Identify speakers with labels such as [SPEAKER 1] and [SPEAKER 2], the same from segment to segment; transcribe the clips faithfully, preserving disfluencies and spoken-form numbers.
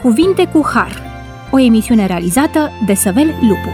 [SPEAKER 1] Cuvinte cu Har, o emisiune realizată de Săvel Lupu.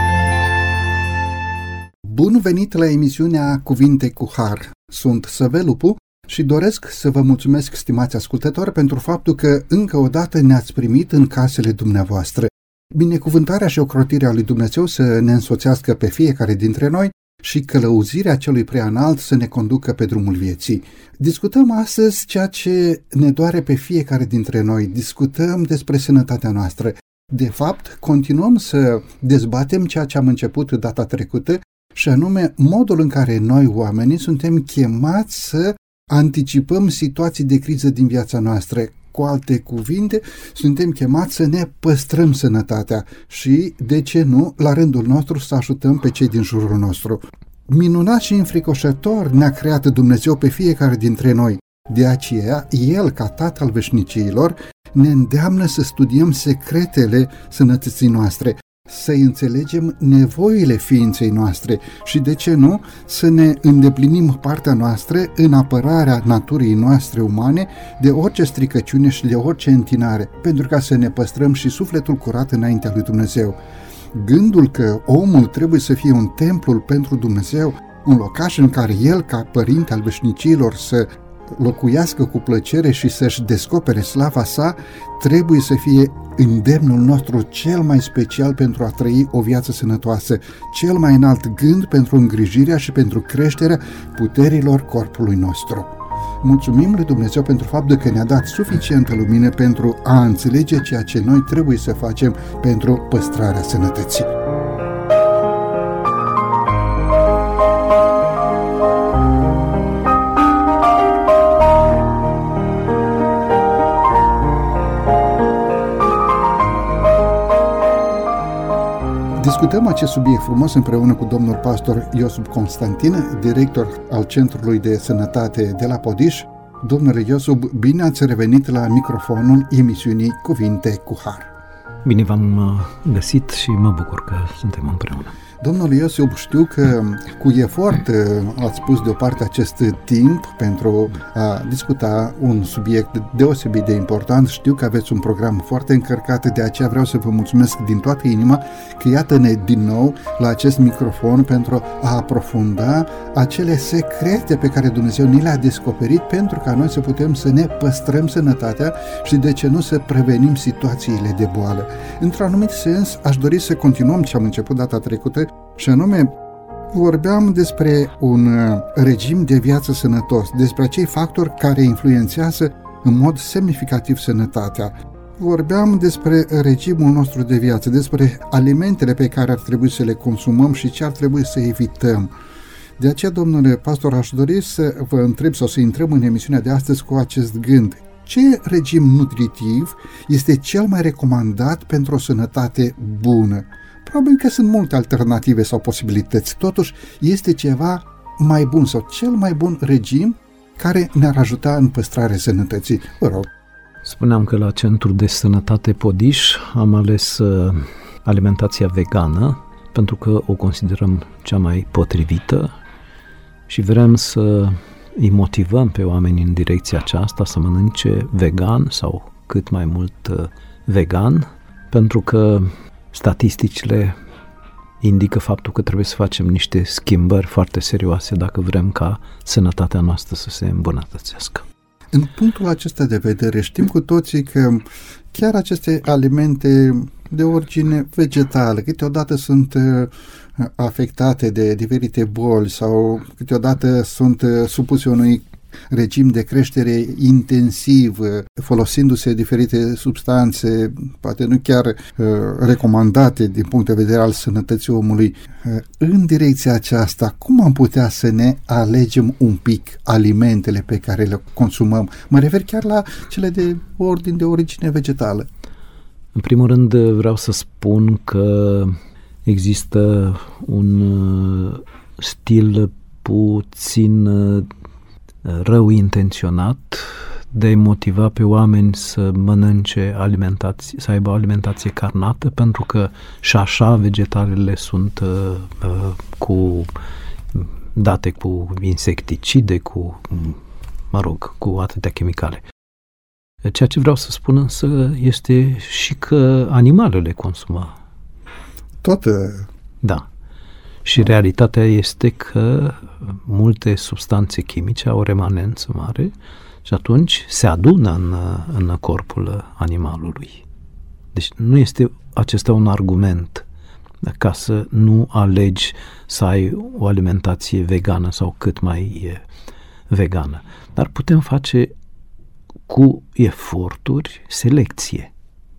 [SPEAKER 2] Bun venit la emisiunea Cuvinte cu Har. Sunt Săvel Lupu și doresc să vă mulțumesc, stimați ascultători, pentru faptul că încă o dată ne-ați primit în casele dumneavoastră. Binecuvântarea și ocrotirea lui Dumnezeu să ne însoțească pe fiecare dintre noi și călăuzirea celui preanalt să ne conducă pe drumul vieții. Discutăm astăzi ceea ce ne doare pe fiecare dintre noi. Discutăm despre sănătatea noastră. De fapt, continuăm să dezbatem ceea ce am început data trecută, și anume modul în care noi, oamenii, suntem chemați să anticipăm situații de criză din viața noastră. Cu alte cuvinte, suntem chemați să ne păstrăm sănătatea și, de ce nu, la rândul nostru să ajutăm pe cei din jurul nostru. Minunat și înfricoșător ne-a creat Dumnezeu pe fiecare dintre noi. De aceea, El, ca Tatăl veșniciilor, ne îndeamnă să studiem secretele sănătății noastre, să înțelegem nevoile ființei noastre și, de ce nu, să ne îndeplinim partea noastră în apărarea naturii noastre umane de orice stricăciune și de orice întinare, pentru ca să ne păstrăm și sufletul curat înaintea lui Dumnezeu. Gândul că omul trebuie să fie un templu pentru Dumnezeu, un locaș în care El, ca Părinte al veșnicilor, să locuiască cu plăcere și să-și descopere slava sa, trebuie să fie îndemnul nostru cel mai special pentru a trăi o viață sănătoasă, cel mai înalt gând pentru îngrijirea și pentru creșterea puterilor corpului nostru. Mulțumim lui Dumnezeu pentru faptul că ne-a dat suficientă lumină pentru a înțelege ceea ce noi trebuie să facem pentru păstrarea sănătății. Discutăm acest subiect frumos împreună cu domnul pastor Iosub Constantin, director al Centrului de Sănătate de la Podiș. Domnule Iosub, bine ați revenit la microfonul emisiunii Cuvinte cu Har.
[SPEAKER 3] Bine v-am găsit și mă bucur că suntem împreună.
[SPEAKER 2] Domnule Iosub, știu că cu efort ați pus deoparte acest timp pentru a discuta un subiect deosebit de important. Știu că aveți un program foarte încărcat, de aceea vreau să vă mulțumesc din toată inima că iată-ne din nou la acest microfon pentru a aprofunda acele secrete pe care Dumnezeu ni le-a descoperit pentru ca noi să putem să ne păstrăm sănătatea și, de ce nu, să prevenim situațiile de boală. Într-un anumit sens, aș dori să continuăm ce am început data trecută, și anume, vorbeam despre un regim de viață sănătos, despre acei factori care influențează în mod semnificativ sănătatea. Vorbeam despre regimul nostru de viață, despre alimentele pe care ar trebui să le consumăm și ce ar trebui să evităm. De aceea, domnule pastor, aș dori să vă întreb sau să intrăm în emisiunea de astăzi cu acest gând. Ce regim nutritiv este cel mai recomandat pentru o sănătate bună? Probabil că sunt multe alternative sau posibilități, totuși este ceva mai bun sau cel mai bun regim care ne-ar ajuta în păstrarea sănătății. Vă rog.
[SPEAKER 3] Spuneam că la Centrul de Sănătate Podiș am ales uh, alimentația vegană pentru că o considerăm cea mai potrivită și vrem să îi motivăm pe oameni în direcția aceasta să mănânce vegan sau cât mai mult uh, vegan, pentru că statisticile indică faptul că trebuie să facem niște schimbări foarte serioase dacă vrem ca sănătatea noastră să se îmbunătățească.
[SPEAKER 2] În punctul acesta de vedere, știm cu toții că chiar aceste alimente de origine vegetală câteodată sunt afectate de diferite boli sau câteodată sunt supuse unui regim de creștere intensiv, folosindu-se diferite substanțe, poate nu chiar uh, recomandate din punct de vedere al sănătății omului. Uh, în direcția aceasta, cum am putea să ne alegem un pic alimentele pe care le consumăm? Mă refer chiar la cele de ordine de origine vegetală.
[SPEAKER 3] În primul rând vreau să spun că există un uh, stil puțin uh, rău intenționat de a motiva pe oameni să mănânce alimentație, să aibă o alimentație carnată, pentru că și așa vegetalele sunt uh, uh, cu date cu insecticide, cu, mă rog, cu atâtea chimicale. Ceea ce vreau să spun însă este și că animalele consumă.
[SPEAKER 2] Tot.
[SPEAKER 3] Da. Și realitatea este că multe substanțe chimice au o remanență mare și atunci se adună în, în corpul animalului. Deci nu este acesta un argument ca să nu alegi să ai o alimentație vegană sau cât mai vegană. Dar putem face cu eforturi selecție.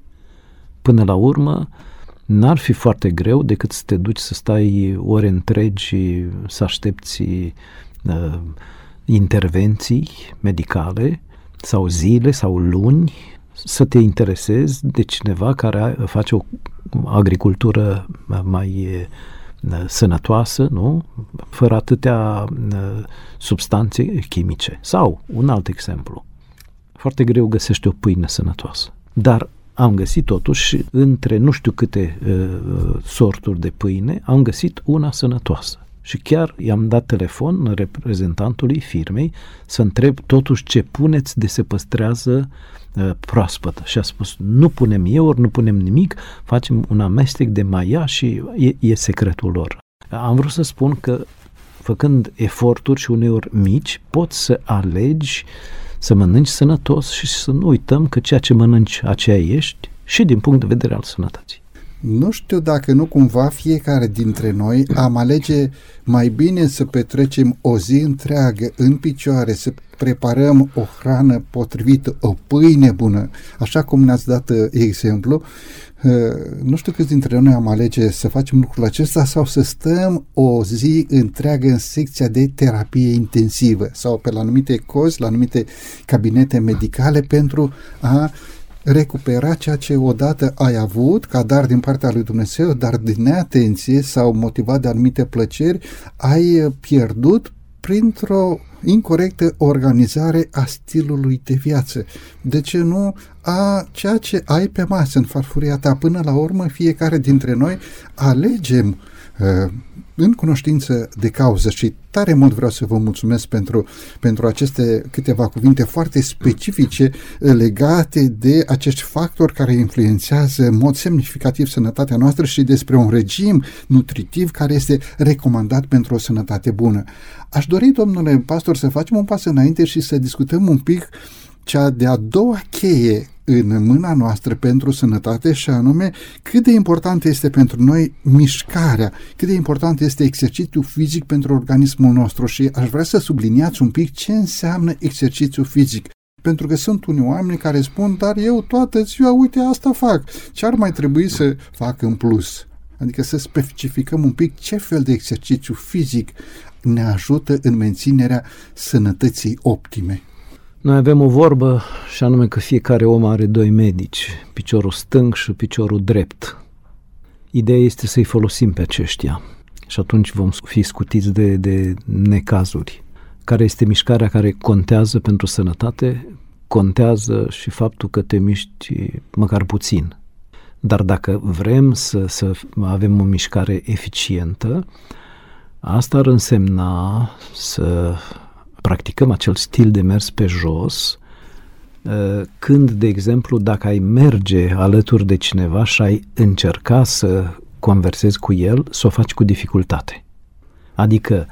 [SPEAKER 3] Până la urmă, n-ar fi foarte greu decât să te duci să stai ore întregi, să aștepți uh, intervenții medicale sau zile sau luni, să te interesezi de cineva care face o agricultură mai uh, sănătoasă, nu? Fără atâtea uh, substanțe chimice. Sau, un alt exemplu, foarte greu găsești o pâine sănătoasă, dar am găsit totuși, între nu știu câte uh, sorturi de pâine, am găsit una sănătoasă. Și chiar i-am dat telefon reprezentantului firmei să întreb totuși ce puneți de se păstrează uh, proaspătă. Și a spus, nu punem ieuri, nu punem nimic, facem un amestec de maia și e, e secretul lor. Am vrut să spun că, făcând eforturi și uneori mici, poți să alegi să mănânci sănătos și să nu uităm că ceea ce mănânci, aceea ești și din punct de vedere al sănătății.
[SPEAKER 2] Nu știu dacă nu cumva fiecare dintre noi am alege mai bine să petrecem o zi întreagă în picioare, să preparăm o hrană potrivită, o pâine bună, așa cum ne-ați dat exemplu. Nu știu câți dintre noi am alege să facem lucrul acesta sau să stăm o zi întreagă în secția de terapie intensivă sau pe la anumite cozi, la anumite cabinete medicale pentru a recupera ceea ce odată ai avut ca dar din partea lui Dumnezeu, dar din neatenție sau motivat de anumite plăceri ai pierdut printr-o incorectă organizare a stilului de viață. De ce nu a ceea ce ai pe masă în farfuria ta? Până la urmă, fiecare dintre noi alegem uh, în cunoștință de cauză și tare mult vreau să vă mulțumesc pentru, pentru aceste câteva cuvinte foarte specifice legate de acești factori care influențează în mod semnificativ sănătatea noastră și despre un regim nutritiv care este recomandat pentru o sănătate bună. Aș dori, domnule pastor, să facem un pas înainte și să discutăm un pic cea de-a doua cheie în mâna noastră pentru sănătate și anume cât de important este pentru noi mișcarea, cât de important este exercițiul fizic pentru organismul nostru și aș vrea să subliniați un pic ce înseamnă exercițiul fizic. Pentru că sunt unii oameni care spun, dar eu toată ziua, uite, asta fac. Ce ar mai trebui să fac în plus? Adică să specificăm un pic ce fel de exercițiu fizic ne ajută în menținerea sănătății optime.
[SPEAKER 3] Noi avem o vorbă și anume că fiecare om are doi medici, piciorul stâng și piciorul drept. Ideea este să-i folosim pe aceștia și atunci vom fi scutiți de, de necazuri. Care este mișcarea care contează pentru sănătate? Contează și faptul că te miști măcar puțin. Dar dacă vrem să, să avem o mișcare eficientă, asta ar însemna să practicăm acel stil de mers pe jos, când, de exemplu, dacă ai merge alături de cineva și ai încerca să conversezi cu el, să o faci cu dificultate. Adică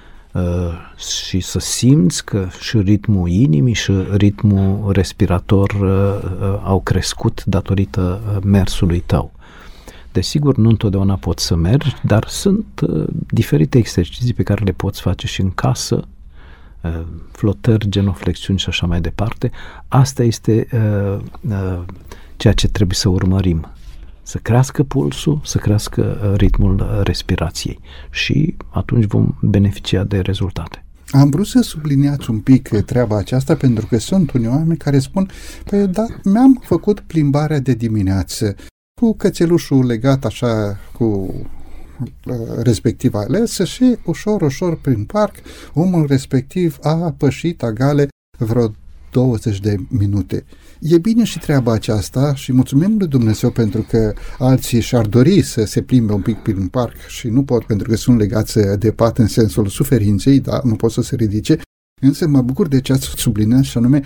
[SPEAKER 3] și să simți că și ritmul inimii și ritmul respirator au crescut datorită mersului tău. Desigur, nu întotdeauna poți să mergi, dar sunt diferite exerciții pe care le poți face și în casă, flotări, genoflexiuni și așa mai departe. Asta este uh, uh, ceea ce trebuie să urmărim. Să crească pulsul, să crească ritmul respirației și atunci vom beneficia de rezultate.
[SPEAKER 2] Am vrut să subliniați un pic treaba aceasta pentru că sunt unii oameni care spun, păi da, mi-am făcut plimbarea de dimineață cu cățelușul legat așa cu respectiv ales și ușor, ușor prin parc omul respectiv a pășit agale vreo douăzeci de minute. E bine și treaba aceasta și mulțumim lui Dumnezeu pentru că alții și-ar dori să se plimbe un pic prin parc și nu pot pentru că sunt legați de pat în sensul suferinței, da, nu pot să se ridice, însă mă bucur de ce ați subliniat și anume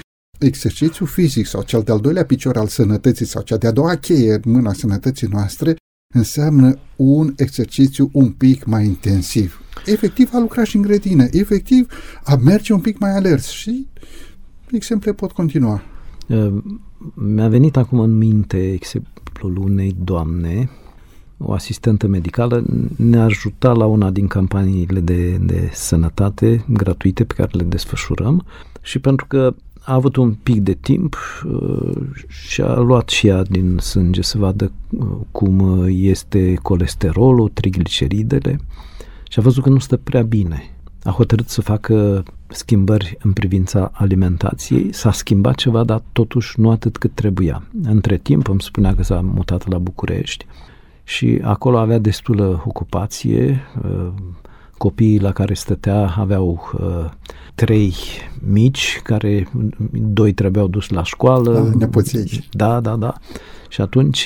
[SPEAKER 2] exercițiul fizic sau cel de-al doilea picior al sănătății sau cea de-a doua cheie în mâna sănătății noastre înseamnă un exercițiu un pic mai intensiv. Efectiv a lucra și în grădină, efectiv a merge un pic mai alert și exemple pot continua.
[SPEAKER 3] Mi-a venit acum în minte exemplul unei doamne, o asistentă medicală, ne ajuta la una din campaniile de, de sănătate gratuite pe care le desfășurăm și pentru că a avut un pic de timp și a luat și ea din sânge să vadă cum este colesterolul, trigliceridele și a văzut că nu stă prea bine. A hotărât să facă schimbări în privința alimentației, s-a schimbat ceva, dar totuși nu atât cât trebuia. Între timp îmi spunea că s-a mutat la București și acolo avea destulă ocupație, copiii la care stătea aveau trei mici, care doi trebuiau dus la școală.
[SPEAKER 2] Ah, nepoții.
[SPEAKER 3] Da, da, da. Și atunci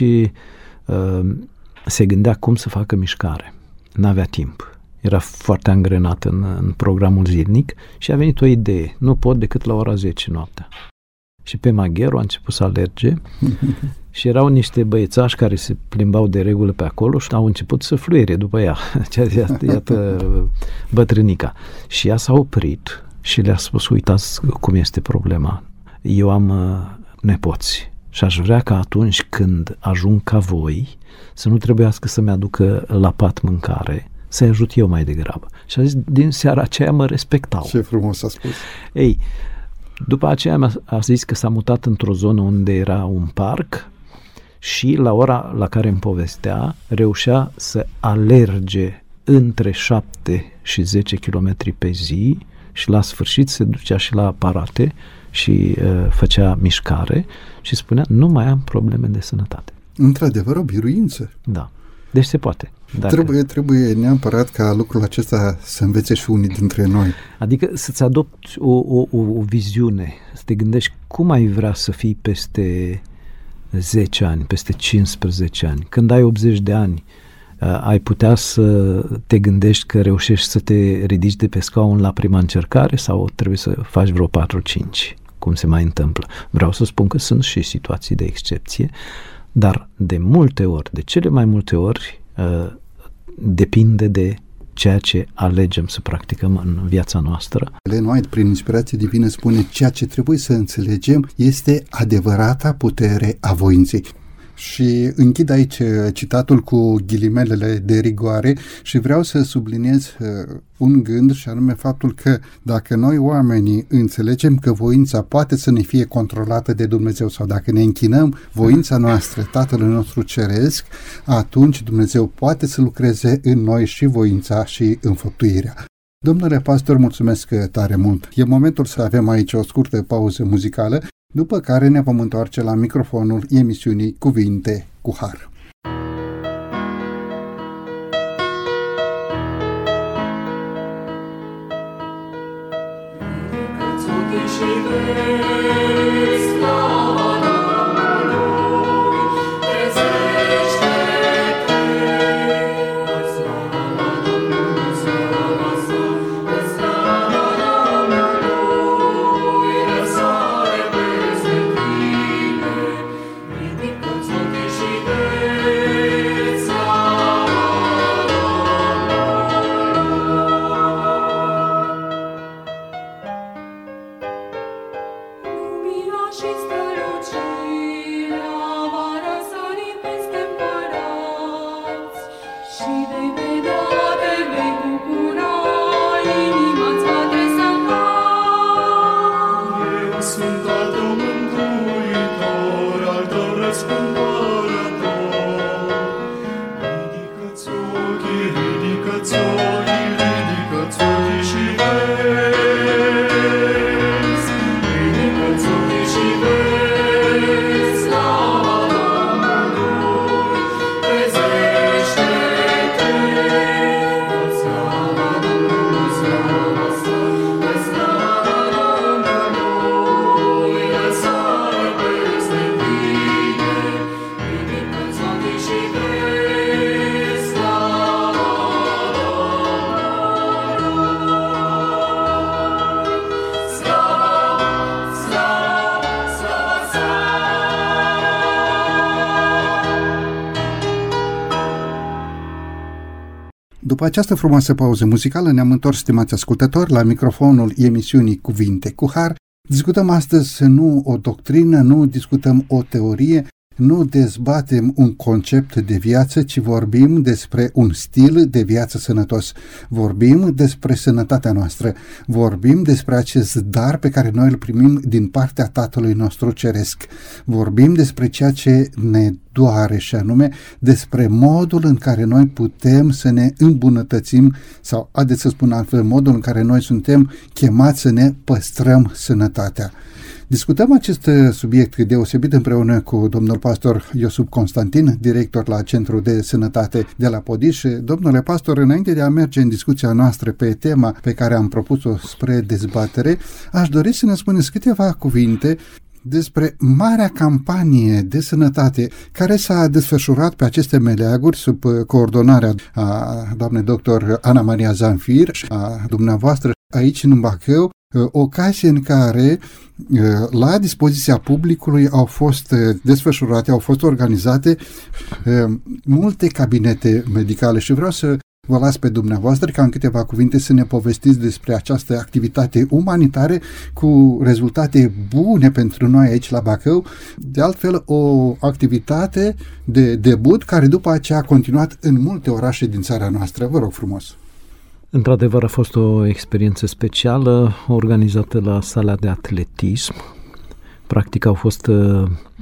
[SPEAKER 3] se gândea cum să facă mișcare. N-avea timp. Era foarte angrenat în, în programul zilnic și a venit o idee. Nu pot decât la ora zece noaptea. Și pe Magheru a început să alerge și erau niște băiețași care se plimbau de regulă pe acolo și au început să fluiere după ea. Iată, iată bătrânica. Și ea s-a oprit și le-a spus, uitați cum este problema. Eu am uh, nepoți și aș vrea ca atunci când ajung ca voi să nu trebuiască să-mi aducă la pat mâncare, să-i ajut eu mai degrabă. Și a zis, din seara aceea mă respectau.
[SPEAKER 2] Ce frumos a spus.
[SPEAKER 3] Ei, după aceea a zis că s-a mutat într-o zonă unde era un parc și la ora la care îmi povestea, reușea să alerge între șapte și zece kilometri pe zi și la sfârșit se ducea și la aparate și uh, făcea mișcare și spunea, nu mai am probleme de sănătate.
[SPEAKER 2] Într-adevăr, o biruință.
[SPEAKER 3] Da. Deci se poate. Dacă...
[SPEAKER 2] Trebuie, trebuie neapărat ca lucrul acesta să învețe și unii dintre noi.
[SPEAKER 3] Adică să-ți adopți o, o, o, o viziune, să te gândești cum ai vrea să fii peste zece ani, peste cincisprezece ani. Când ai optzeci de ani, ai putea să te gândești că reușești să te ridici de pe scaun la prima încercare sau trebuie să faci vreo patru cinci, cum se mai întâmplă. Vreau să spun că sunt și situații de excepție, dar de multe ori, de cele mai multe ori, depinde de ceea ce alegem să practicăm în viața noastră.
[SPEAKER 2] Ellen White, prin inspirație divină, spune ceea ce trebuie să înțelegem este adevărata putere a voinței. Și închid aici citatul cu ghilimelele de rigoare și vreau să subliniez un gând și anume faptul că dacă noi oamenii înțelegem că voința poate să ne fie controlată de Dumnezeu sau dacă ne închinăm voința noastră Tatălui nostru Ceresc, atunci Dumnezeu poate să lucreze în noi și voința și înfăptuirea. Domnule pastor, mulțumesc tare mult. E momentul să avem aici o scurtă pauză muzicală, după care ne vom întoarce la microfonul emisiunii Cuvinte cu Har.
[SPEAKER 4] Ridică-ți ochii și vezi, ridică-ți ochii și vezi.
[SPEAKER 2] După această frumoasă pauză muzicală ne-am întors, stimați ascultători, la microfonul emisiunii Cuvinte cu Har. Discutăm astăzi nu o doctrină, nu discutăm o teorie, nu dezbatem un concept de viață, ci vorbim despre un stil de viață sănătos. Vorbim despre sănătatea noastră. Vorbim despre acest dar pe care noi îl primim din partea Tatălui nostru Ceresc. Vorbim despre ceea ce ne doare, și anume despre modul în care noi putem să ne îmbunătățim, sau, haideți să spun altfel, modul în care noi suntem chemați să ne păstrăm sănătatea. Discutăm acest subiect deosebit împreună cu domnul pastor Iosub Constantin, director la Centrul de Sănătate de la Podiș. Domnule pastor, înainte de a merge în discuția noastră pe tema pe care am propus-o spre dezbatere, aș dori să ne spuneți câteva cuvinte despre marea campanie de sănătate care s-a desfășurat pe aceste meleaguri sub coordonarea a doamnei doctor Ana Maria Zanfir și a dumneavoastră aici în Bacău, ocazie în care la dispoziția publicului au fost desfășurate, au fost organizate multe cabinete medicale și vreau să vă las pe dumneavoastră ca în câteva cuvinte să ne povestiți despre această activitate umanitară cu rezultate bune pentru noi aici la Bacău. De altfel, o activitate de debut care după aceea a continuat în multe orașe din țara noastră. Vă rog frumos!
[SPEAKER 3] Într-adevăr a fost o experiență specială organizată la sala de atletism. Practic au fost uh,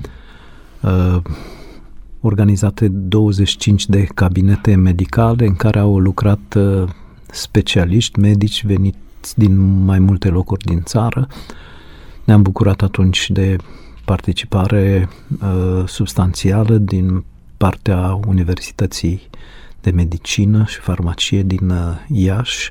[SPEAKER 3] uh, organizate douăzeci și cinci de cabinete medicale în care au lucrat uh, specialiști, medici veniți din mai multe locuri din țară. Ne-am bucurat atunci de participare uh, substanțială din partea Universității de Medicină și Farmacie din Iași.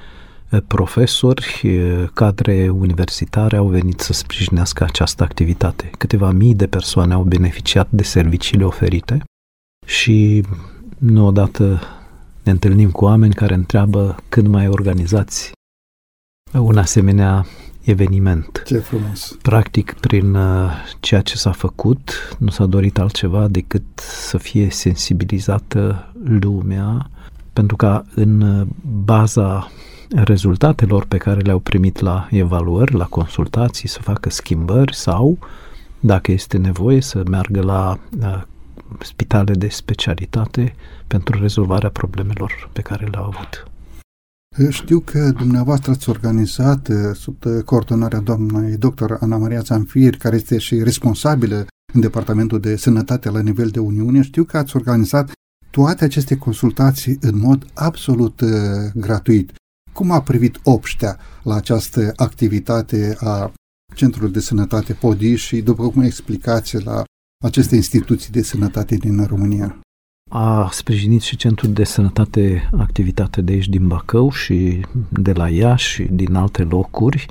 [SPEAKER 3] Profesori, cadre universitare au venit să sprijinească această activitate. Câteva mii de persoane au beneficiat de serviciile oferite și nu odată ne întâlnim cu oameni care întreabă când mai organizați un asemenea eveniment.
[SPEAKER 2] Ce frumos!
[SPEAKER 3] Practic, prin ceea ce s-a făcut, nu s-a dorit altceva decât să fie sensibilizată lumea, pentru ca în baza rezultatelor pe care le-au primit la evaluări, la consultații, să facă schimbări sau, dacă este nevoie, să meargă la, la spitale de specialitate pentru rezolvarea problemelor pe care le-au avut.
[SPEAKER 2] Știu că dumneavoastră ați organizat, sub coordonarea doamnei doctor Ana Maria Zanfir, care este și responsabilă în Departamentul de Sănătate la nivel de Uniune, știu că ați organizat toate aceste consultații în mod absolut uh, gratuit. Cum a privit obștea la această activitate a Centrului de Sănătate Podiș și, după cum explicați, la aceste instituții de sănătate din România?
[SPEAKER 3] A sprijinit și Centrul de Sănătate activitate de aici din Bacău și de la Iași și din alte locuri,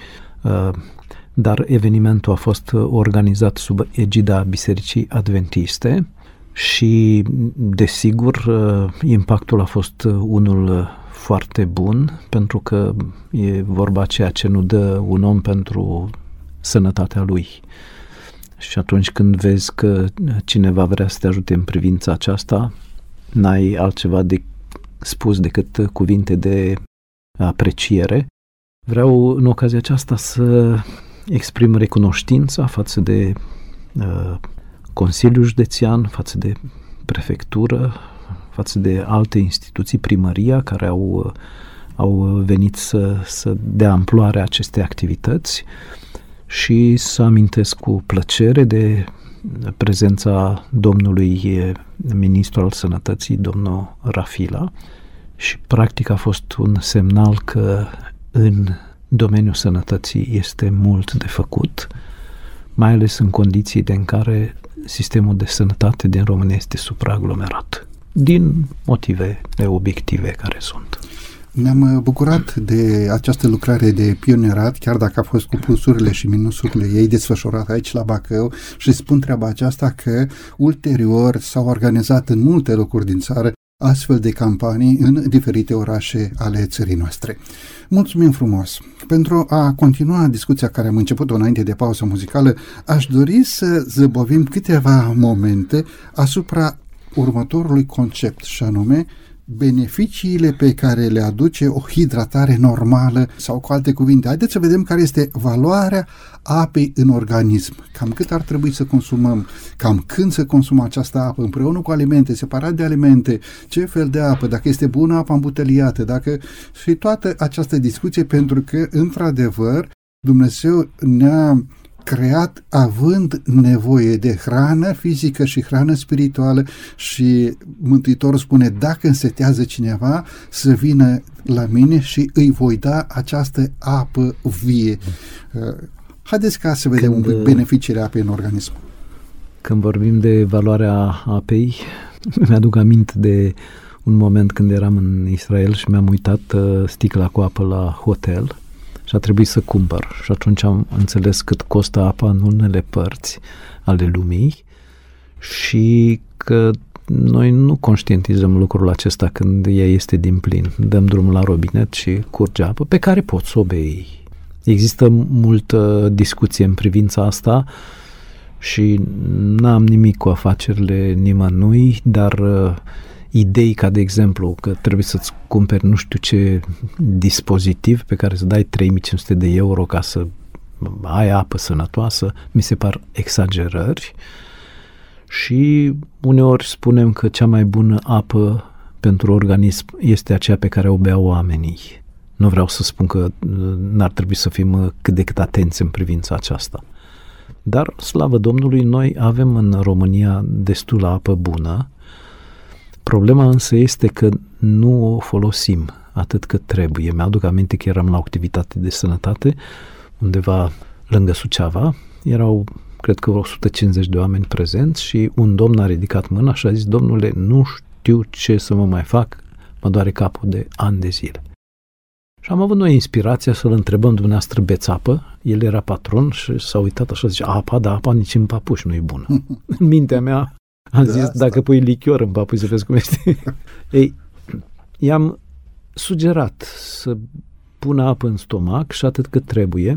[SPEAKER 3] dar evenimentul a fost organizat sub egida Bisericii Adventiste și, desigur, impactul a fost unul foarte bun, pentru că e vorba ceea ce nu dă un om pentru sănătatea lui. Și atunci când vezi că cineva vrea să te ajute în privința aceasta, n-ai altceva de spus decât cuvinte de apreciere. Vreau în ocazia aceasta să exprim recunoștința față de uh, Consiliul Județean, față de Prefectură, față de alte instituții, primăria, care au, au venit să, să dea amploare acestei activități și să amintesc cu plăcere de prezența domnului ministru al sănătății, domnul Rafila, și practic a fost un semnal că în domeniul sănătății este mult de făcut, mai ales în condiții în care sistemul de sănătate din România este supraaglomerat, din motive obiective care sunt.
[SPEAKER 2] Ne-am bucurat de această lucrare de pionierat, chiar dacă a fost cu plusurile și minusurile ei desfășurată aici la Bacău, și spun treaba aceasta că ulterior s-au organizat în multe locuri din țară astfel de campanii în diferite orașe ale țării noastre. Mulțumim frumos! Pentru a continua discuția care am început-o înainte de pauză muzicală, aș dori să zăbovim câteva momente asupra următorului concept, și anume beneficiile pe care le aduce o hidratare normală sau, cu alte cuvinte, haideți să vedem care este valoarea apei în organism. Cam cât ar trebui să consumăm, cam când să consumăm această apă împreună cu alimente, separat de alimente, ce fel de apă, dacă este bună apa îmbuteliată, dacă și toată această discuție, pentru că, într-adevăr, Dumnezeu ne-a creat având nevoie de hrană fizică și hrană spirituală și Mântuitorul spune, dacă însetează cineva, să vină la mine și îi voi da această apă vie. Haideți ca să vedem Când, un pic beneficiile apei în organism.
[SPEAKER 3] Când vorbim de valoarea apei, mi-aduc aminte de un moment când eram în Israel și mi-am uitat sticla cu apă la hotel și a trebuit să cumpăr. Și atunci am înțeles cât costă apa în unele părți ale lumii și că noi nu conștientizăm lucrul acesta când ea este din plin. Dăm drumul la robinet și curge apă pe care poți să o bei. Există multă discuție în privința asta și n-am nimic cu afacerile nimănui, dar uh, idei ca, de exemplu, că trebuie să-ți cumperi nu știu ce dispozitiv pe care să dai trei mii cinci sute de euro ca să ai apă sănătoasă, mi se par exagerări și uneori spunem că cea mai bună apă pentru organism este aceea pe care o beau oamenii. Nu vreau să spun că n-ar trebui să fim cât de cât atenți în privința aceasta. Dar, slavă Domnului, noi avem în România destulă apă bună. Problema însă este că nu o folosim atât cât trebuie. Mi-aduc aminte că eram la o activitate de sănătate undeva lângă Suceava. Erau, cred că, o sută cincizeci de oameni prezenți și un domn a ridicat mâna și a zis, domnule, nu știu ce să mă mai fac, mă doare capul de ani de zile. Și am avut noi inspirația să-l întrebăm, dumneavoastră beți apă? El era patron și s-a uitat așa, zice, apa, da, apa nici în papuși nu e bună. În mintea mea am zis, asta. Dacă pui lichior în papuși să vezi cum este. Ei, i-am sugerat să pună apă în stomac și atât cât trebuie.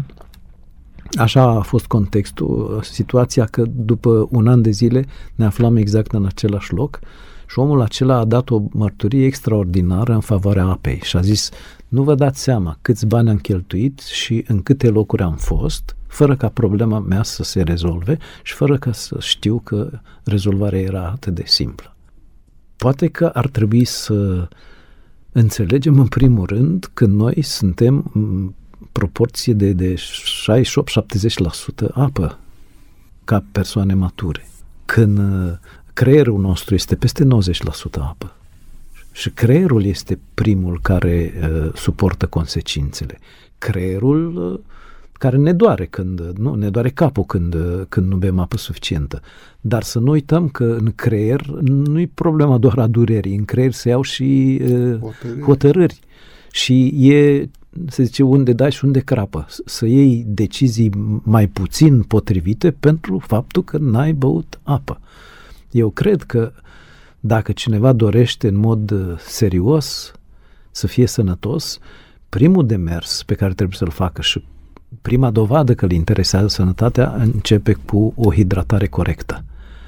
[SPEAKER 3] Așa a fost contextul, situația că după un an de zile ne aflam exact în același loc și omul acela a dat o mărturie extraordinară în favoarea apei și a zis, nu vă dați seama câți bani am cheltuit și în câte locuri am fost, fără ca problema mea să se rezolve și fără ca să știu că rezolvarea era atât de simplă. Poate că ar trebui să înțelegem în primul rând că noi suntem în proporție de, de șaizeci și opt la șaptezeci la sută apă ca persoane mature. Când creierul nostru este peste nouăzeci la sută apă. Și creierul este primul care uh, suportă consecințele. Creierul uh, care ne doare când, nu, ne doare capul când, uh, când nu bem apă suficientă. Dar să nu uităm că în creier nu-i problema doar a durerii, în creier se iau și uh, hotărâri. hotărâri. Și e, se zice, unde dai și unde crapă. Să iei decizii mai puțin potrivite pentru faptul că n-ai băut apă. Eu cred că dacă cineva dorește în mod serios să fie sănătos, primul demers pe care trebuie să-l facă și prima dovadă că îl interesează sănătatea începe cu o hidratare corectă.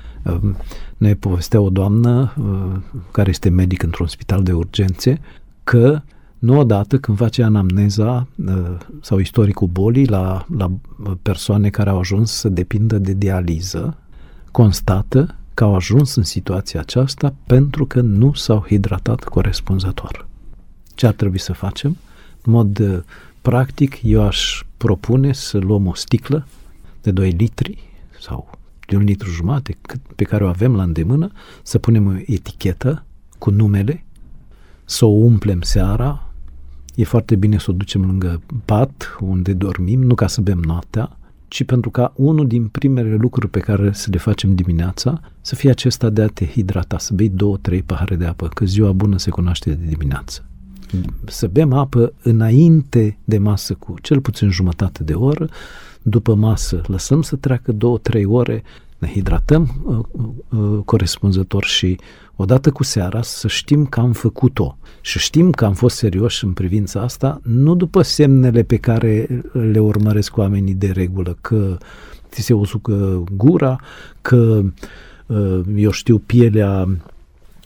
[SPEAKER 3] Ne povestea o doamnă care este medic într-un spital de urgențe că nu odată când face anamneza sau istoricul bolii la, la persoane care au ajuns să depindă de dializă, constată că au ajuns în situația aceasta pentru că nu s-au hidratat corespunzător. Ce ar trebui să facem? În mod practic, eu aș propune să luăm o sticlă de doi litri sau de un litru jumate pe care o avem la îndemână, să punem o etichetă cu numele, să o umplem seara. E foarte bine să o ducem lângă pat, unde dormim, nu ca să bem noaptea, ci pentru ca unul din primele lucruri pe care să le facem dimineața să fie acesta de a te hidrata, să bei două, trei pahare de apă, că ziua bună se cunoaște de dimineață. Să bem apă înainte de masă cu cel puțin jumătate de oră, după masă lăsăm să treacă două, trei ore, ne hidratăm uh, uh, corespunzător și odată cu seara să știm că am făcut-o și știm că am fost serioși în privința asta, nu după semnele pe care le urmăresc oamenii de regulă, că ți se usucă gura, că uh, eu știu, pielea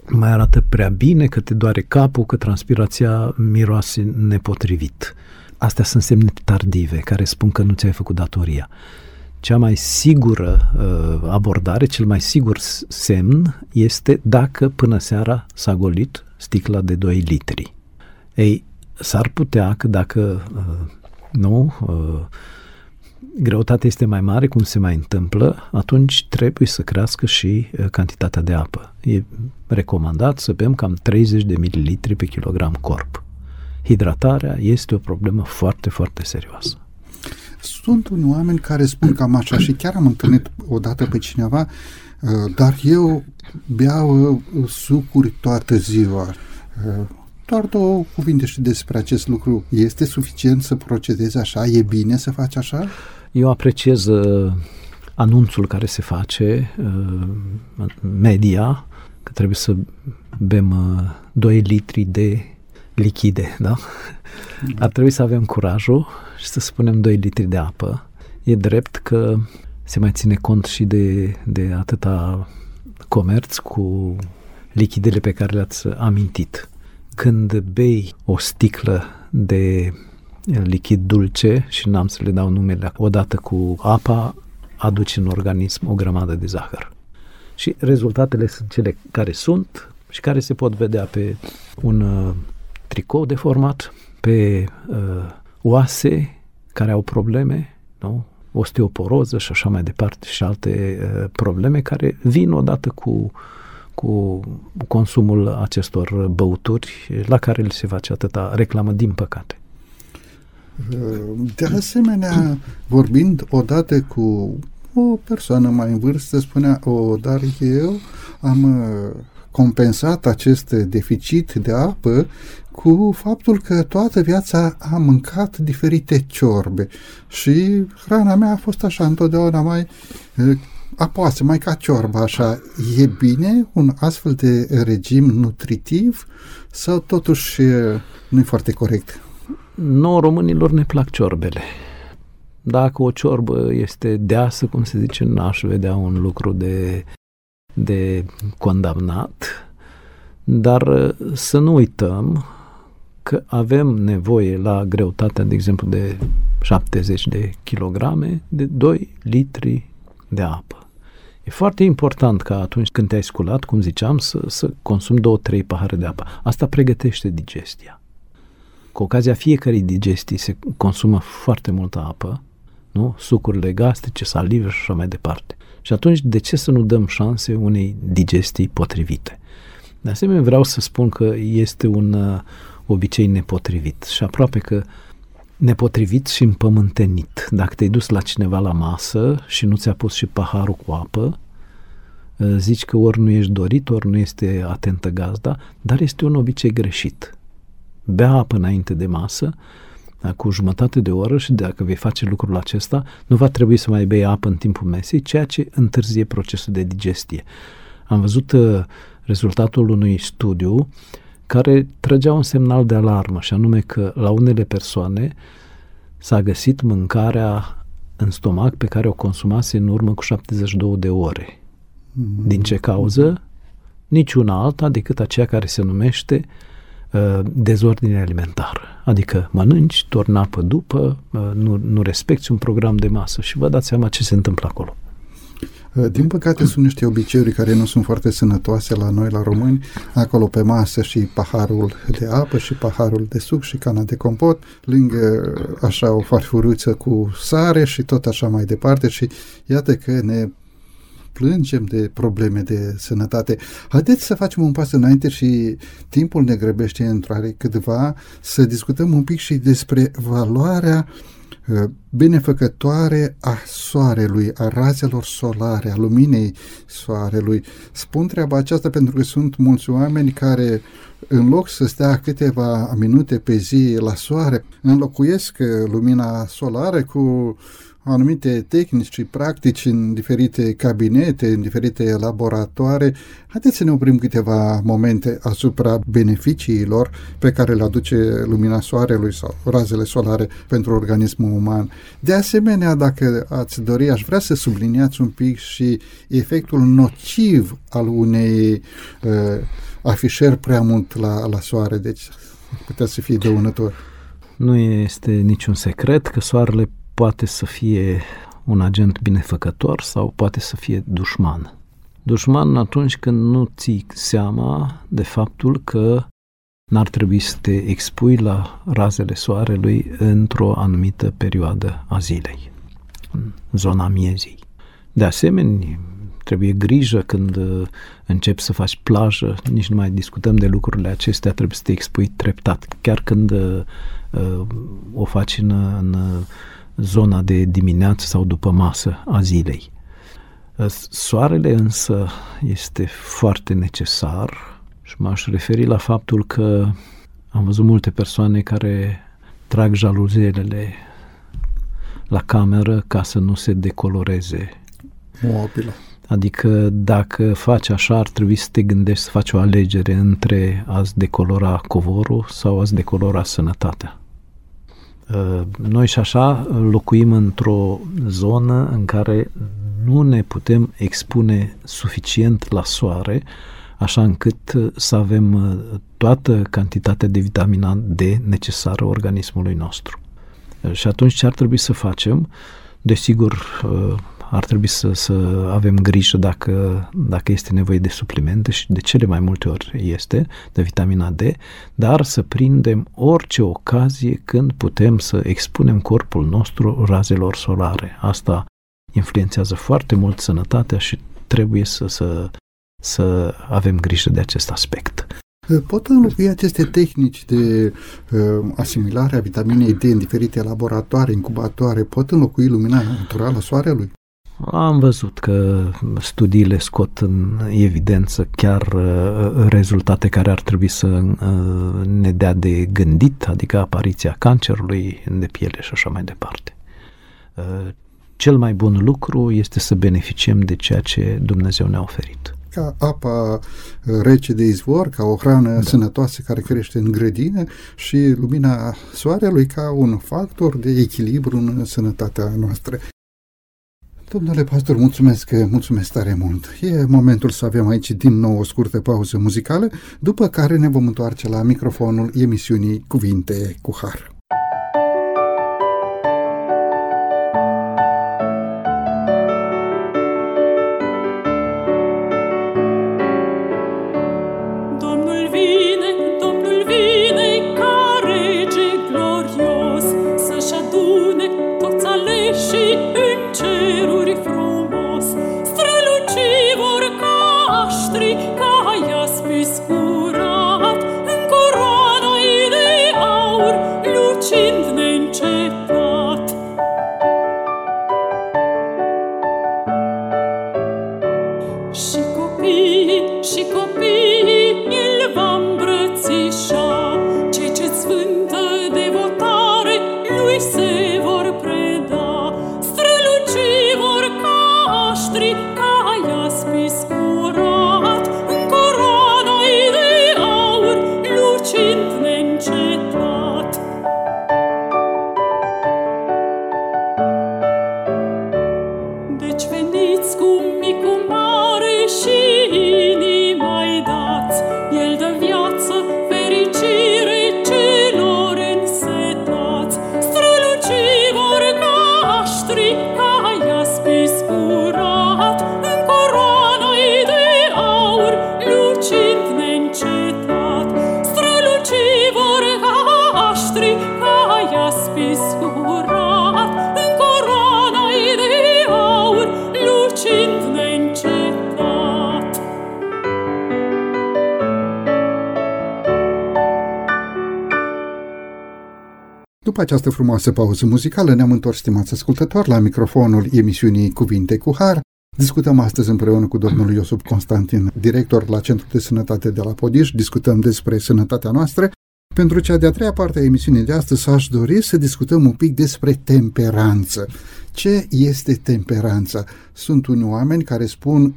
[SPEAKER 3] mai arată prea bine, că te doare capul, că transpirația miroase nepotrivit. Astea sunt semne tardive care spun că nu ți-ai făcut datoria. Cea mai sigură uh, abordare, cel mai sigur semn este dacă până seara s-a golit sticla de doi litri. Ei, s-ar putea că dacă uh, nu, uh, greutatea este mai mare, cum se mai întâmplă, atunci trebuie să crească și uh, cantitatea de apă. E recomandat să bem cam treizeci de mililitri pe kilogram corp. Hidratarea este o problemă foarte, foarte serioasă.
[SPEAKER 2] Sunt unii oameni care spun cam așa și chiar am întâlnit odată pe cineva, dar eu beau sucuri toată ziua. Doar două cuvinte și despre acest lucru. Este suficient să procedezi așa? E bine să faci așa?
[SPEAKER 3] Eu apreciez uh, anunțul care se face, uh, media, că trebuie să bem uh, doi litri de lichide, da? Ar trebui să avem curajul și să spunem doi litri de apă. E drept că se mai ține cont și de, de atâta comerț cu lichidele pe care le-ați amintit. Când bei o sticlă de lichid dulce, și n-am să le dau numele, odată cu apa, aduci în organism o grămadă de zahăr. Și rezultatele sunt cele care sunt și care se pot vedea pe un uh, tricou deformat, pe uh, oase care au probleme, nu? Osteoporoză și așa mai departe și alte uh, probleme care vin odată cu, cu consumul acestor băuturi la care le se face atâta reclamă, din păcate.
[SPEAKER 2] De asemenea, vorbind odată cu o persoană mai în vârstă, spunea, o, dar eu am compensat acest deficit de apă cu faptul că toată viața am mâncat diferite ciorbe și hrana mea a fost așa întotdeauna mai apoasă, mai ca ciorba, așa. E bine un astfel de regim nutritiv sau totuși nu e foarte corect?
[SPEAKER 3] Nouă românilor ne plac ciorbele. Dacă o ciorbă este deasă, cum se zice, n-aș vedea un lucru de, de condamnat, dar să nu uităm că avem nevoie la greutatea, de exemplu, de șaptezeci de kilograme, de doi litri de apă. E foarte important ca atunci când te-ai sculat, cum ziceam, să, să consumi două trei pahare de apă. Asta pregătește digestia. Cu ocazia fiecărei digestii se consumă foarte multă apă, nu? Sucurile gastrice, salive și așa mai departe. Și atunci, de ce să nu dăm șanse unei digestii potrivite? De asemenea, vreau să spun că este un uh, obicei nepotrivit și aproape că nepotrivit și împământenit. Dacă te-ai dus la cineva la masă și nu ți-a pus și paharul cu apă, uh, zici că ori nu ești dorit, ori nu este atentă gazda, dar este un obicei greșit. Bea apă înainte de masă, cu jumătate de oră, și dacă vei face lucrul acesta, nu va trebui să mai bei apă în timpul mesei, ceea ce întârzie procesul de digestie. Am văzut uh, rezultatul unui studiu care trăgea un semnal de alarmă, și anume că la unele persoane s-a găsit mâncarea în stomac pe care o consumase în urmă cu șaptezeci și două de ore. Mm-hmm. Din ce cauză? Niciuna alta decât aceea care se numește dezordine alimentară. Adică mănânci, torni apă după, nu, nu respecti un program de masă și vă dați seama ce se întâmplă acolo.
[SPEAKER 2] Din păcate sunt niște obiceiuri care nu sunt foarte sănătoase la noi, la români, acolo pe masă și paharul de apă și paharul de suc și cana de compot, lângă așa o farfuriță cu sare și tot așa mai departe, și iată că ne plângem de probleme de sănătate. Haideți să facem un pas înainte și timpul ne grăbește într-o câteva, să discutăm un pic și despre valoarea benefăcătoare a soarelui, a razelor solare, a luminei soarelui. Spun treaba aceasta pentru că sunt mulți oameni care, în loc să stea câteva minute pe zi la soare, înlocuiesc lumina solară cu anumite tehnici și practici în diferite cabinete, în diferite laboratoare. Haideți să ne oprim câteva momente asupra beneficiilor pe care le aduce lumina soarelui sau razele solare pentru organismul uman. De asemenea, dacă ați dori, aș vrea să subliniați un pic și efectul nociv al unei uh, afișări prea mult la, la soare, deci putea să fie dăunător.
[SPEAKER 3] Nu este niciun secret că soarele poate să fie un agent binefăcător sau poate să fie dușman. Dușman atunci când nu ții seama de faptul că n-ar trebui să te expui la razele soarelui într-o anumită perioadă a zilei, în zona miezii. De asemenea, trebuie grijă când începi să faci plajă, nici nu mai discutăm de lucrurile acestea, trebuie să te expui treptat, chiar când uh, o faci în, în zona de dimineață sau după masă a zilei. Soarele însă este foarte necesar și m-aș referi la faptul că am văzut multe persoane care trag jaluzelele la cameră ca să nu se decoloreze
[SPEAKER 2] mobilă.
[SPEAKER 3] Adică dacă faci așa, ar trebui să te gândești să faci o alegere între a-ți decolora covorul sau a-ți decolora sănătatea. Noi și așa locuim într-o zonă în care nu ne putem expune suficient la soare, așa încât să avem toată cantitatea de vitamina D necesară organismului nostru. Și atunci ce ar trebui să facem? Desigur, ar trebui să, să avem grijă dacă, dacă este nevoie de suplimente și de cele mai multe ori este, de vitamina D, dar să prindem orice ocazie când putem să expunem corpul nostru razelor solare. Asta influențează foarte mult sănătatea și trebuie să, să, să avem grijă de acest aspect.
[SPEAKER 2] Pot înlocui aceste tehnici de uh, asimilare a vitaminei D în diferite laboratoare, incubatoare, pot înlocui lumina naturală a soarelui?
[SPEAKER 3] Am văzut că studiile scot în evidență chiar uh, rezultate care ar trebui să uh, ne dea de gândit, adică apariția cancerului de piele și așa mai departe. Uh, cel mai bun lucru este să beneficiem de ceea ce Dumnezeu ne-a oferit.
[SPEAKER 2] Ca apa rece de izvor, ca o hrană da. sănătoasă care crește în grădină și lumina soarelui ca un factor de echilibru în sănătatea noastră. Domnule pastor, mulțumesc, mulțumesc tare mult. E momentul să avem aici din nou o scurtă pauză muzicală, după care ne vom întoarce la microfonul emisiunii Cuvinte cu Har. După această frumoasă pauză muzicală ne-am întors, stimați ascultători, la microfonul emisiunii Cuvinte cu Har. Discutăm astăzi împreună cu domnul Iosub Constantin, director la Centrul de Sănătate de la Podiș. Discutăm despre sănătatea noastră. Pentru cea de-a treia parte a emisiunii de astăzi aș dori să discutăm un pic despre temperanță. Ce este temperanța? Sunt unii oameni care spun,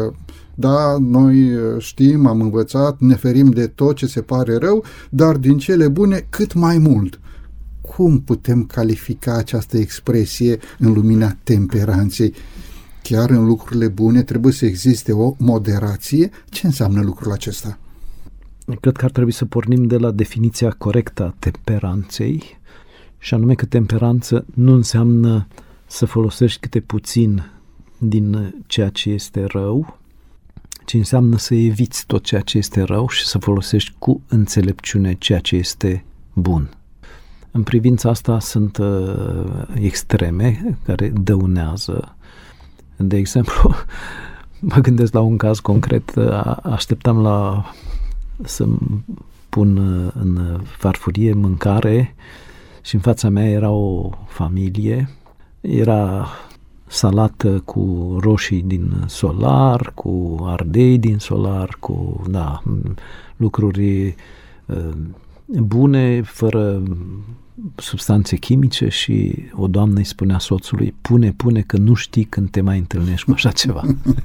[SPEAKER 2] da, noi știm, am învățat, ne ferim de tot ce se pare rău, dar din cele bune cât mai mult. cum putem califica această expresie în lumina temperanței? Chiar în lucrurile bune trebuie să existe o moderație? Ce înseamnă lucrul acesta?
[SPEAKER 3] Cred că ar trebui să pornim de la definiția corectă a temperanței, și anume că temperanță nu înseamnă să folosești câte puțin din ceea ce este rău, ci înseamnă să eviți tot ceea ce este rău și să folosești cu înțelepciune ceea ce este bun. În privința asta sunt uh, extreme care dăunează. De exemplu, mă gândesc la un caz concret, așteptam la să pun în farfurie mâncare și în fața mea era o familie, era salată cu roșii din solar, cu ardei din solar, cu da, lucruri uh, bune, fără substanțe chimice, și o doamnă îi spunea soțului: pune, pune, că nu știi când te mai întâlnești cu așa ceva.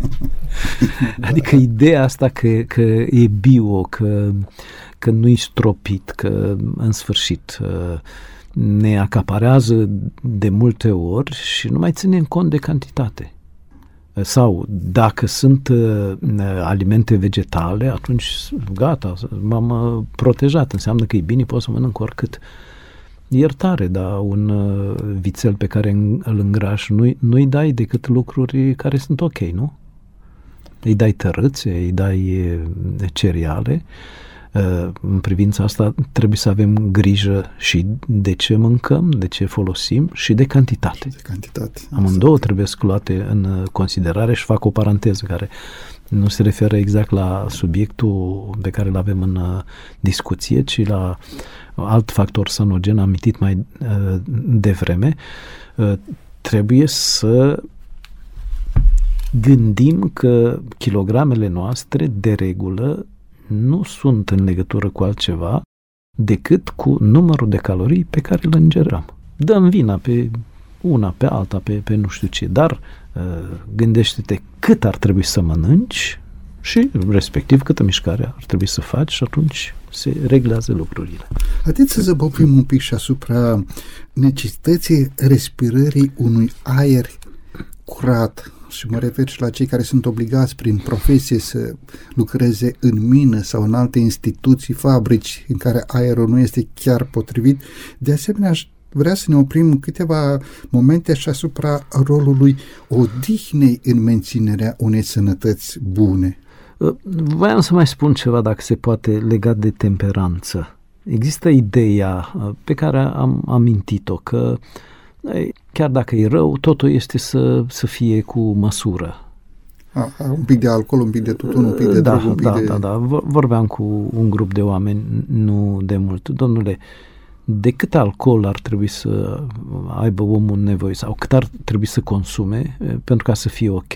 [SPEAKER 3] Adică ideea asta că, că e bio, că, că nu-i stropit, că în sfârșit ne acaparează de multe ori și nu mai ținem cont de cantitate. Sau dacă sunt uh, alimente vegetale, atunci gata, m-am protejat, înseamnă că e bine, pot să mănânc oricât. Iertare, dar un uh, vițel pe care îl îngrași nu-i, nu-i dai decât lucruri care sunt ok, nu? Îi dai tărâțe, îi dai cereale. Uh, în privința asta trebuie să avem grijă și de ce mâncăm, de ce folosim și de cantitate.
[SPEAKER 2] De cantitate.
[SPEAKER 3] Amândouă trebuie să luate în considerare și fac o paranteză care nu se referă exact la subiectul pe care îl avem în discuție, ci la alt factor sanogen amintit mai uh, devreme. Uh, trebuie să gândim că kilogramele noastre de regulă nu sunt în legătură cu altceva decât cu numărul de calorii pe care îl ingerăm. Dăm vina pe una, pe alta, pe, pe nu știu ce, dar uh, gândește-te cât ar trebui să mănânci și respectiv câtă mișcare ar trebui să faci și atunci se reglează lucrurile.
[SPEAKER 2] Haideți să zăbovim un pic și asupra necesității respirării unui aer curat, și mă refer și la cei care sunt obligați prin profesie să lucreze în mină sau în alte instituții, fabrici în care aerul nu este chiar potrivit. De asemenea, aș vrea să ne oprim câteva momente și asupra rolului odihnei în menținerea unei sănătăți bune.
[SPEAKER 3] Voiam să mai spun ceva, dacă se poate, legat de temperanță. Există ideea pe care am amintit-o, că chiar dacă e rău, totul este să, să fie cu măsură.
[SPEAKER 2] A, un pic de alcool, un pic de tutun, un pic de
[SPEAKER 3] da,
[SPEAKER 2] drog, un pic
[SPEAKER 3] da,
[SPEAKER 2] de...
[SPEAKER 3] Da, da, vorbeam cu un grup de oameni nu de mult. Domnule, de cât alcool ar trebui să aibă omul nevoie sau cât ar trebui să consume pentru ca să fie ok?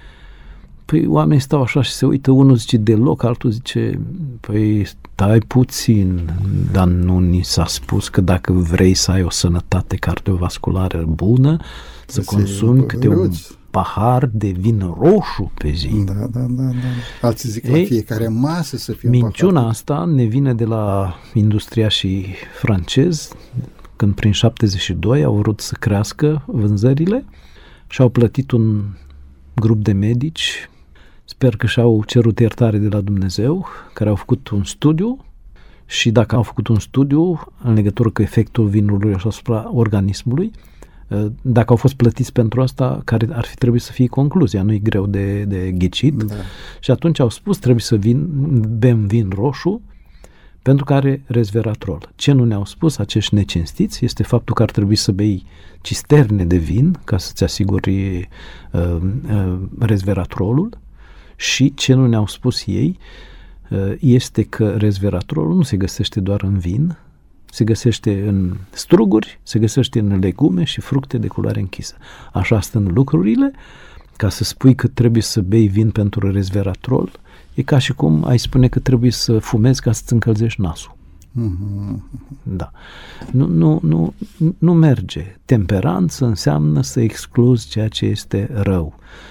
[SPEAKER 3] Păi oamenii stau așa și se uită, unul zice deloc, altul zice, păi stai puțin, dar nu ni s-a spus că dacă vrei să ai o sănătate cardiovasculară bună, să consumi câte un pahar de vin roșu pe zi.
[SPEAKER 2] Da, da, da, da. Alții zic la fiecare masă să fie un
[SPEAKER 3] minciuna
[SPEAKER 2] pahar.
[SPEAKER 3] Asta ne vine de la industriașii francezi, când prin șaptezeci și doi au vrut să crească vânzările și au plătit un grup de medici, sper că și-au cerut iertare de la Dumnezeu, care au făcut un studiu și dacă au făcut un studiu în legătură cu efectul vinului asupra organismului, dacă au fost plătiți pentru asta, care ar fi trebuit să fie concluzia, nu e greu de, de ghicit. Da. Și atunci au spus, trebuie să vin, bem vin roșu pentru că are resveratrol. Ce nu ne-au spus acești necinstiți este faptul că ar trebui să bei cisterne de vin ca să-ți asiguri uh, uh, resveratrolul, și ce nu ne-au spus ei uh, este că resveratrolul nu se găsește doar în vin, se găsește în struguri, se găsește în legume și fructe de culoare închisă. Așa stând lucrurile, ca să spui că trebuie să bei vin pentru resveratrol, e ca și cum ai spune că trebuie să fumezi ca să-ți încălzești nasul. Mm-hmm. Da. Nu, nu, nu, nu merge. Temperanță înseamnă să excluzi ceea ce este rău.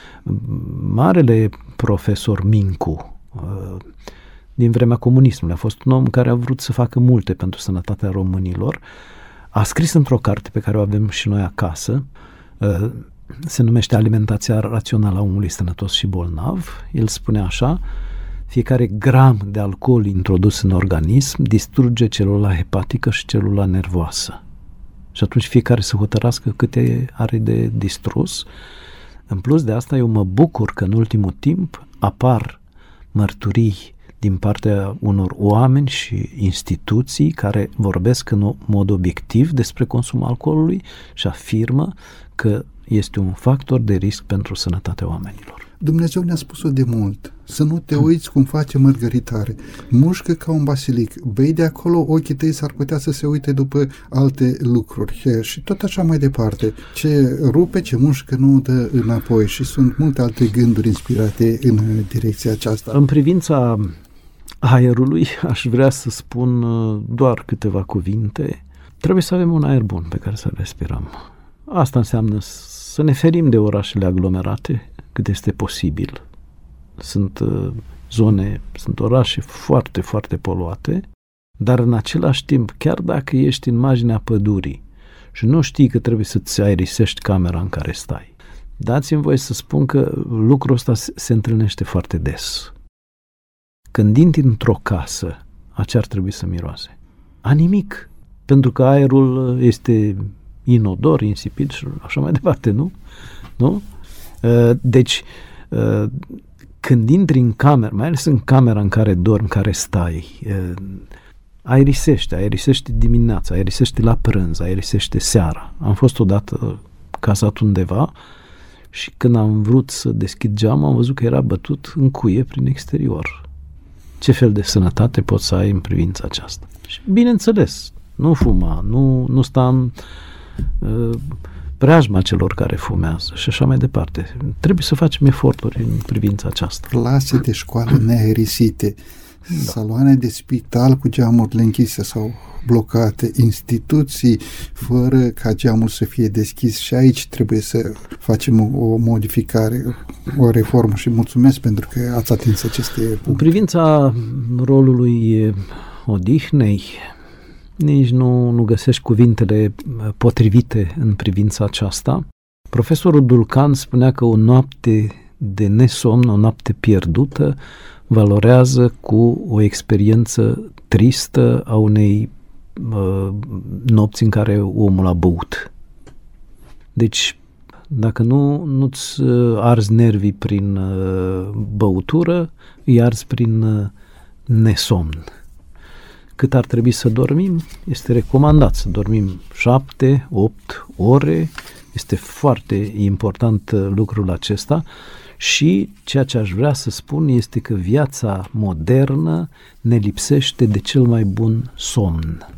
[SPEAKER 3] Marele profesor Mincu, din vremea comunismului, a fost un om care a vrut să facă multe pentru sănătatea românilor, a scris într-o carte pe care o avem și noi acasă, se numește Alimentația rațională a omului sănătos și bolnav. El spune așa: fiecare gram de alcool introdus în organism distruge celula hepatică și celula nervoasă. Și atunci fiecare să hotărască câte are de distrus. În plus de asta, eu mă bucur că în ultimul timp apar mărturii din partea unor oameni și instituții care vorbesc în mod obiectiv despre consumul alcoolului și afirmă că este un factor de risc pentru sănătatea oamenilor.
[SPEAKER 2] Dumnezeu ne-a spus-o de mult, să nu te uiți cum face mărgăritare, mușcă ca un basilic, bei de acolo, ochii tăi s-ar putea să se uite după alte lucruri și tot așa mai departe. Ce rupe, ce mușcă nu dă înapoi și sunt multe alte gânduri inspirate în direcția aceasta.
[SPEAKER 3] În privința aerului, aș vrea să spun doar câteva cuvinte. Trebuie să avem un aer bun pe care să respirăm. Asta înseamnă să ne ferim de orașele aglomerate cât este posibil. Sunt uh, zone, sunt orașe foarte, foarte poluate, dar în același timp, chiar dacă ești în marginea pădurii și nu știi că trebuie să-ți aerisești camera în care stai, dați-mi voie să spun că lucrul ăsta se, se întâlnește foarte des. Când intri într-o casă, a ce ar trebui să miroase? A nimic, pentru că aerul este inodor, insipid și așa mai departe, nu? Nu? Deci, când intri în cameră, mai ales în camera în care dormi, în care stai, aerisește, aerisește dimineața, aerisește la prânz, aerisește seara. Am fost odată cazat undeva și când am vrut să deschid geamul, am văzut că era bătut în cuie prin exterior. Ce fel de sănătate poți să ai în privința aceasta? Și, bineînțeles, nu fuma, nu, nu sta în uh, preajma celor care fumează și așa mai departe. Trebuie să facem eforturi în privința aceasta.
[SPEAKER 2] Clase de școală neaerisite, da. Saloane de spital cu geamurile închise sau blocate, instituții fără ca geamul să fie deschis și aici trebuie să facem o, o modificare, o reformă și mulțumesc pentru că ați atins aceste puncte.
[SPEAKER 3] În privința rolului odihnei, nici nu, nu găsești cuvintele potrivite în privința aceasta. Profesorul Dulcan spunea că o noapte de nesomn, o noapte pierdută, valorează cu o experiență tristă a unei uh, nopți în care omul a băut. Deci, dacă nu, nu-ți arzi nervii prin uh, băutură, îi arzi prin uh, nesomn. Cât ar trebui să dormim? Este recomandat să dormim șapte, opt ore. Este foarte important lucrul acesta și ceea ce aș vrea să spun este că viața modernă ne lipsește de cel mai bun somn.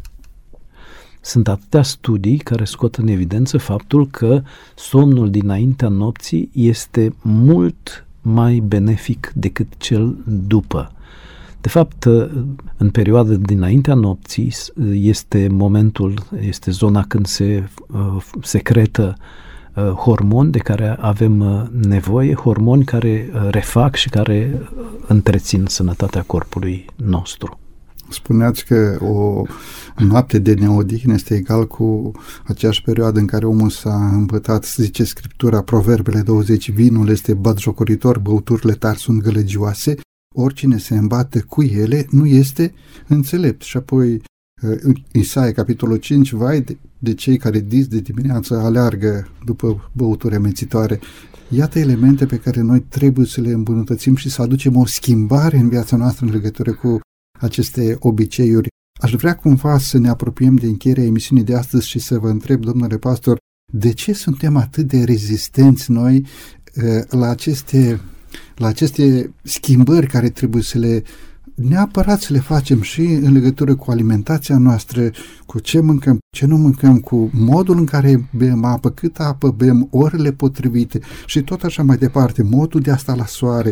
[SPEAKER 3] Sunt atâtea studii care scot în evidență faptul că somnul dinaintea nopții este mult mai benefic decât cel după. De fapt, în perioada dinaintea nopții este momentul, este zona când se uh, secretă uh, hormoni de care avem uh, nevoie, hormoni care uh, refac și care uh, întrețin sănătatea corpului nostru.
[SPEAKER 2] Spuneați că o noapte de neodihnă este egal cu aceeași perioadă în care omul s-a îmbătat, zice Scriptura, Proverbele douăzeci, vinul este batjocoritor, băuturile tari sunt gălăgioase, oricine se îmbate cu ele nu este înțelept. Și apoi Isaia, capitolul cinci, vai de, de cei care dis de dimineață aleargă după băuturi amețitoare. Iată elemente pe care noi trebuie să le îmbunătățim și să aducem o schimbare în viața noastră în legătură cu aceste obiceiuri. Aș vrea cumva să ne apropiem de încheierea emisiunii de astăzi și să vă întreb, domnule pastor, de ce suntem atât de rezistenți noi la aceste, la aceste schimbări care trebuie să le neapărat să le facem și în legătură cu alimentația noastră, cu ce mâncăm, ce nu mâncăm, cu modul în care bem apă, cât apă bem, orele potrivite și tot așa mai departe, modul de a sta la soare,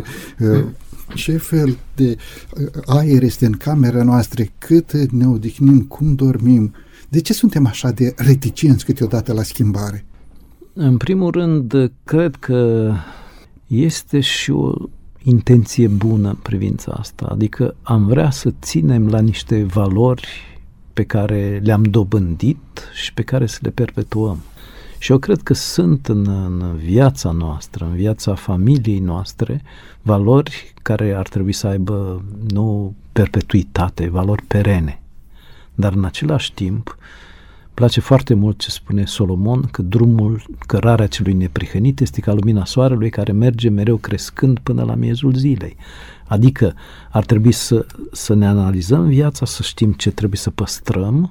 [SPEAKER 2] ce fel de aer este în camera noastră, cât ne odihnim, cum dormim. De ce suntem așa de reticenți câteodată la schimbare?
[SPEAKER 3] În primul rând, cred că este și o intenție bună în privința asta, adică am vrea să ținem la niște valori pe care le-am dobândit și pe care să le perpetuăm. Și eu cred că sunt în, în viața noastră, în viața familiei noastre, valori care ar trebui să aibă nu perpetuitate, valori perene. Dar în același timp, place foarte mult ce spune Solomon, că drumul, cărarea celui neprihănit este ca lumina soarelui care merge mereu crescând până la miezul zilei. Adică ar trebui să, să ne analizăm viața, să știm ce trebuie să păstrăm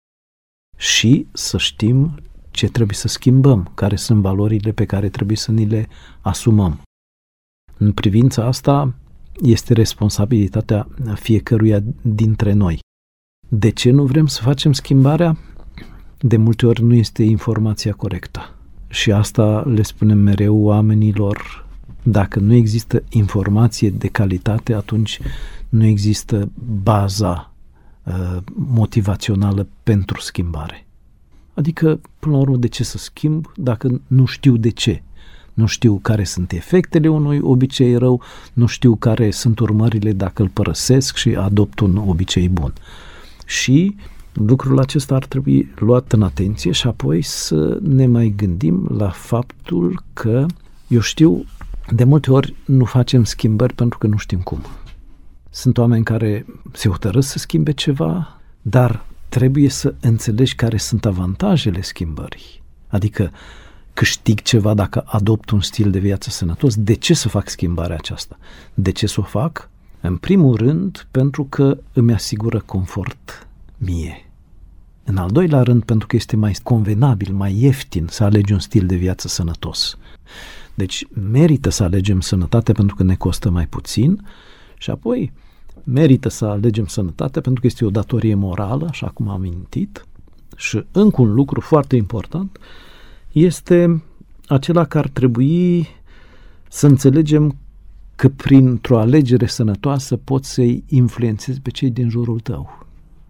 [SPEAKER 3] și să știm ce trebuie să schimbăm, care sunt valorile pe care trebuie să ni le asumăm. În privința asta este responsabilitatea fiecăruia dintre noi. De ce nu vrem să facem schimbarea? De multe ori nu este informația corectă. Și asta le spunem mereu oamenilor. Dacă nu există informație de calitate, atunci nu există baza uh, motivațională pentru schimbare. Adică, până la urmă, de ce să schimb dacă nu știu de ce? Nu știu care sunt efectele unui obicei rău, nu știu care sunt urmările dacă îl părăsesc și adopt un obicei bun. Și lucrul acesta ar trebui luat în atenție și apoi să ne mai gândim la faptul că, eu știu, de multe ori nu facem schimbări pentru că nu știm cum. Sunt oameni care se hotărăsc să schimbe ceva, dar trebuie să înțelegi care sunt avantajele schimbării. Adică câștig ceva dacă adopt un stil de viață sănătos. De ce să fac schimbarea aceasta? De ce să o fac? În primul rând, pentru că îmi asigură confort mie. În al doilea rând, pentru că este mai convenabil, mai ieftin să alegi un stil de viață sănătos. Deci merită să alegem sănătate pentru că ne costă mai puțin și apoi merită să alegem sănătate pentru că este o datorie morală, așa cum am amintit. Și încă un lucru foarte important este acela că ar trebui să înțelegem că printr-o alegere sănătoasă poți să-i influențezi pe cei din jurul tău.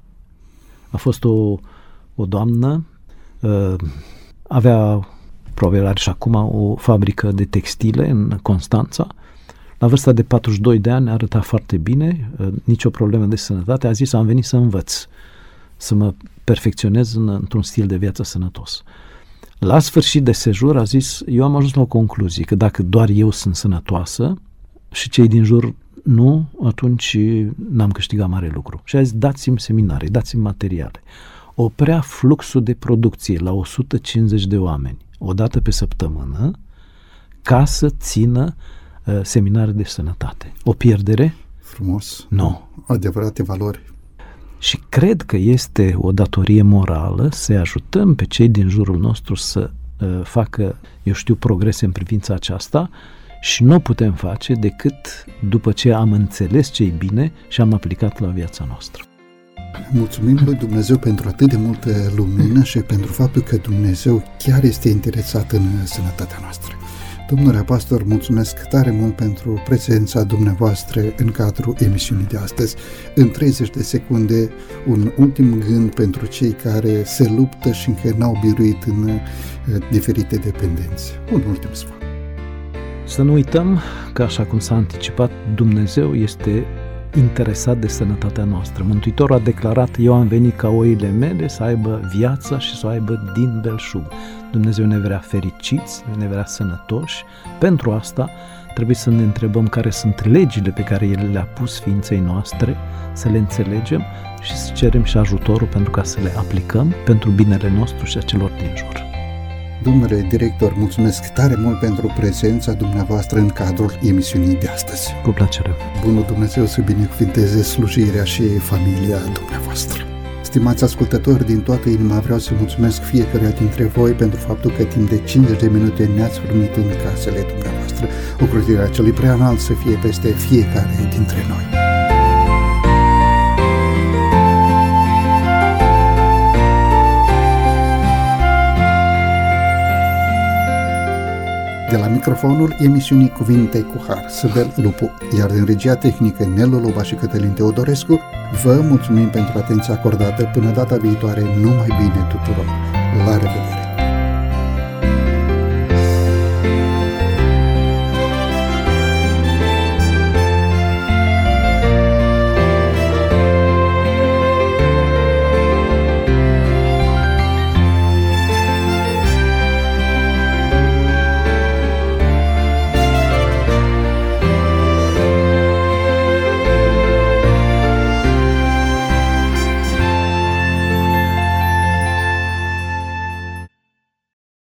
[SPEAKER 3] A fost o, o doamnă, uh, avea, probabil are și acum, o fabrică de textile în Constanța. La vârsta de patruzeci și doi de ani arăta foarte bine, uh, nicio problemă de sănătate. A zis, am venit să învăț, să mă perfecționez în, într-un stil de viață sănătos. La sfârșit de sejur a zis, eu am ajuns la o concluzie, că dacă doar eu sunt sănătoasă și cei din jur nu, atunci n-am câștigat mare lucru. Și a zis, dați-mi seminarii, dați-mi materiale. Oprea fluxul de producție la o sută cincizeci de oameni, o dată pe săptămână, ca să țină uh, seminarii de sănătate. O pierdere?
[SPEAKER 2] Frumos.
[SPEAKER 3] Nu.
[SPEAKER 2] Adevărate valori.
[SPEAKER 3] Și cred că este o datorie morală să ajutăm pe cei din jurul nostru să uh, facă, eu știu, progrese în privința aceasta și nu o putem face decât după ce am înțeles ce-i bine și am aplicat la viața noastră.
[SPEAKER 2] Mulțumim lui Dumnezeu pentru atât de multă lumină și pentru faptul că Dumnezeu chiar este interesat în sănătatea noastră. Domnule pastor, mulțumesc tare mult pentru prezența dumneavoastră în cadrul emisiunii de astăzi. În treizeci de secunde, un ultim gând pentru cei care se luptă și încă n-au biruit în diferite dependențe. Un ultim sfat.
[SPEAKER 3] Să nu uităm că, așa cum s-a anticipat, Dumnezeu este interesat de sănătatea noastră. Mântuitorul a declarat, eu am venit ca oile mele să aibă viața și să o aibă din belșug. Dumnezeu ne vrea fericiți, ne vrea sănătoși. Pentru asta trebuie să ne întrebăm care sunt legile pe care El le-a pus ființei noastre, să le înțelegem și să cerem și ajutorul pentru ca să le aplicăm pentru binele nostru și a celor din jur.
[SPEAKER 2] Domnule director, mulțumesc tare mult pentru prezența dumneavoastră în cadrul emisiunii de astăzi.
[SPEAKER 3] Cu plăcere.
[SPEAKER 2] Bunul Dumnezeu să binecuvinteze slujirea și familia dumneavoastră. Stimați ascultători, din toată inima vreau să mulțumesc fiecăruia dintre voi pentru faptul că timp de cincizeci de minute ne-ați primit în casele dumneavoastră. Ocrotirea celui preanalt să fie peste fiecare dintre noi. De la microfonul emisiunii Cuvinte cu Har, Săbel Lupu, iar din regia tehnică Nelu Loba și Cătălin Teodorescu, vă mulțumim pentru atenția acordată. Până data viitoare, numai bine tuturor! La revedere!